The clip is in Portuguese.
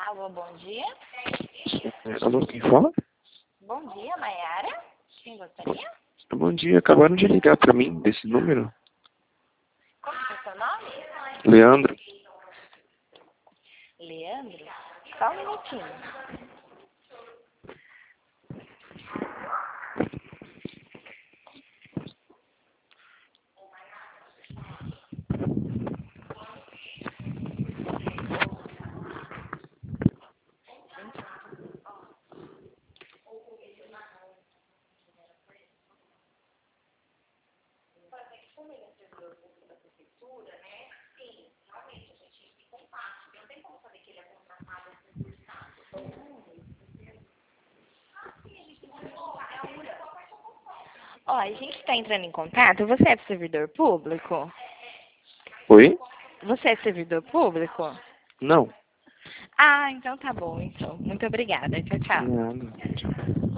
Alô, bom dia. Alô, quem fala? Bom dia, Maiara. Quem gostaria? Bom dia, acabaram de ligar pra mim desse número. Como é o seu nome? Leandro. Leandro? Só um minutinho. Ó, a gente está entrando em contato. Você é servidor público? Oi? Você é servidor público? Não. Ah, então tá bom, então. Muito obrigada. Tchau, tchau. Nada. Tchau.